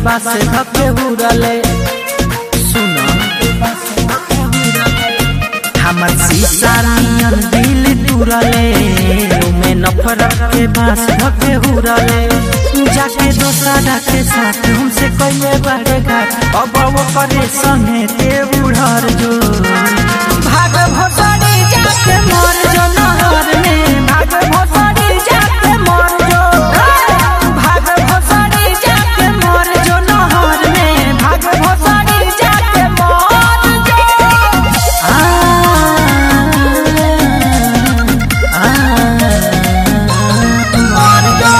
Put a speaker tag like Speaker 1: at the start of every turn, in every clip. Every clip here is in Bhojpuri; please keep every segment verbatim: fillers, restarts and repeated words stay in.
Speaker 1: बास धके उड़ले सुनो हमर शीशा नियन दिल तुरले में नफरत के बास धके उड़ले जाके दोसरा के साथ हमसे कइले बड़े घाट अब वो करे संगे ते उड़र जो भाग भोसड़ी जाके मर जो नहर में भाग भोसड़ी जाके मर जो भाग भोसड़ी जाके मर जो नहर में भाग भोसड़ी जाके मर जो आ आ मर जो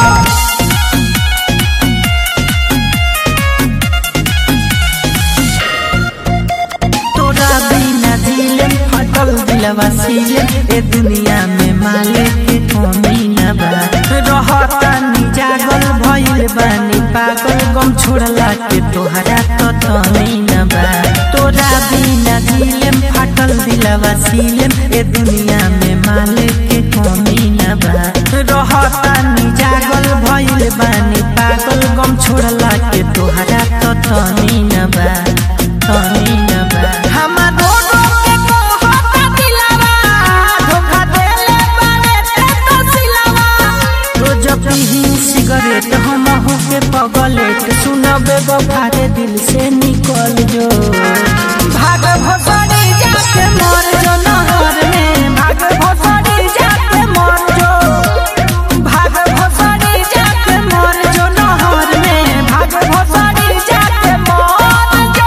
Speaker 1: तोरा बिना दिलम फटल दिलवा सीले ए दुनिया में माले के कमी न बा रहता नी जागल भइल बानी पागल गम छोड़ला के तोहरा तो तमी न बा तोरा बिना दिलम फटल दिलवा सीले ए दुनिया में माले के कमी न बा रहता नी जागल भइल बानी पागल गम छोड़ला के तोहरा तो तमी न बा तमी न बा हमारो के कहता दिलवा धोखा देले बारे ते तो सिलवा रोज पीही सिगरेट हम हो के पगलेट सुनबे बफारे दिल से निकल जो भाग भोसड़ी जाके मर जो नहर में भाग भोसड़ी जाके मर जो भाग भोसड़ी जाके मर जो नहर में भाग भोसड़ी जाके मर जो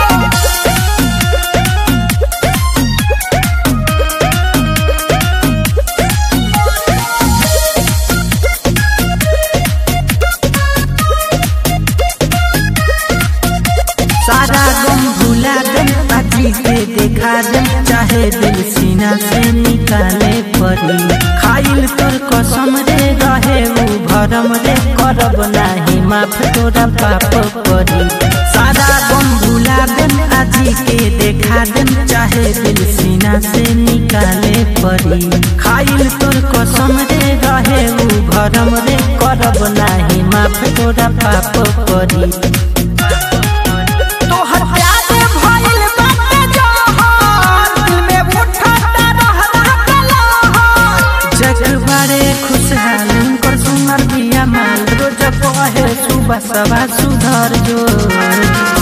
Speaker 1: सारा गम भुला दे पाजी के देखा दे चाहे दिल सीना से निकाले पड़ी खाइल तोर कसम रे रहे उ भरम रे करब नाही माफ तोरा पाप पड़ी सारा गम भुला दे पाजी के देखा दे चाहे दिल सीना से निकाले पड़ी खाइल तोर कसम रे रहे उ भरम रे करब नाही माफ तोरा पाप पड़ी तोहर प्यार भइल बाटे जहर दिल में उठता रहता कलहर जग बारे खुशहाल कर सुनर बिया माल रोज कहे सुबह सवा सुधर जो